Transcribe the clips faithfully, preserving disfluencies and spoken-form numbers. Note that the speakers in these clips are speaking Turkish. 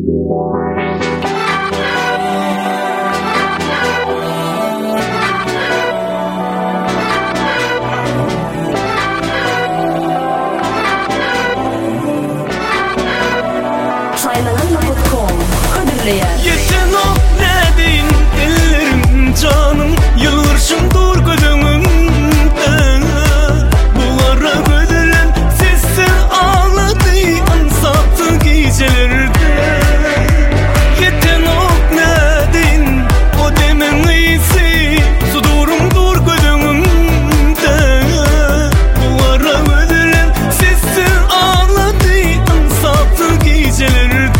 Yeten o ne deyin ellerim canım, yılırşın dur gözümden. Bu ara gödülen sesi ağladı ansattı gecelerde. Yeten o ne deyin o demen iyisi, su durum dur gözümden. Bu ara gödülen sesi ağladı ansattı gecelerde.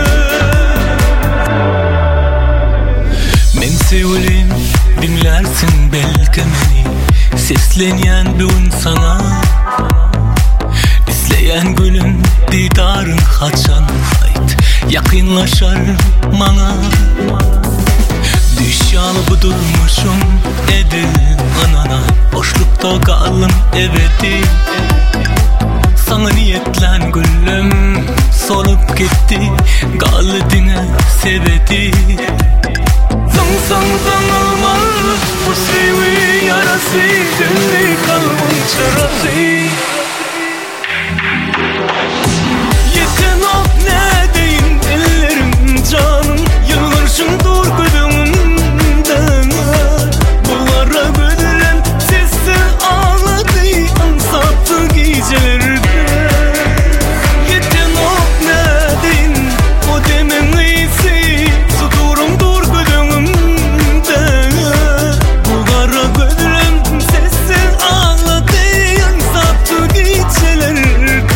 Sevgilim dinlersin belki beni, seslenyen bir gün sana. İzleyen gülüm didarın kaçan ait, yakınlaşar bana. Düşyalı bu durmuşum edil anana, boşlukta kalım ebedi. Sana niyetlen gülüm solup gitti, galidine sebedi. Sansan sanılmaz bu sevgi yarası, dönme kalbin çarası. Yeten o ne deyin ellerim canım, yılırşın dur gözümden. Bu ara gödülen sesi ağladı ansattı gecelerde. Yeten o ne deyin o demen iyisi, su durum dur gözümden. Bu ara gödülen sesi ağladı ansattı gecelerde.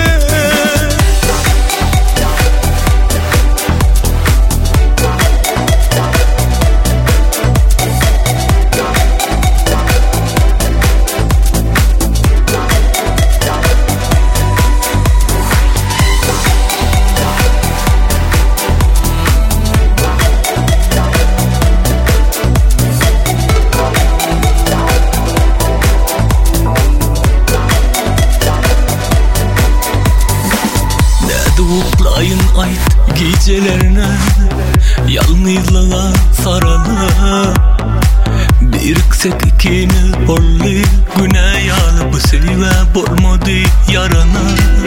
Uklayın ait gecelerine, yalnızlığa saralı. Bir yüksek ikimiz borlu, güney yalı bu sevve bormadı yarana.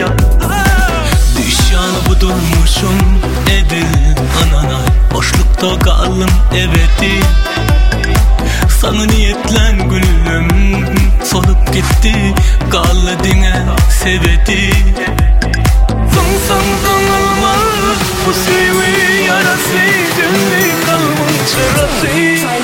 Düşyalı bu durmuşum edil anana, boşlukta kalım ebedi. Sana niyetlen gülüm solup gitti, galidine sebedi. Sansan sanılmaz bu sevgi yarası, dönme kalbin çarası.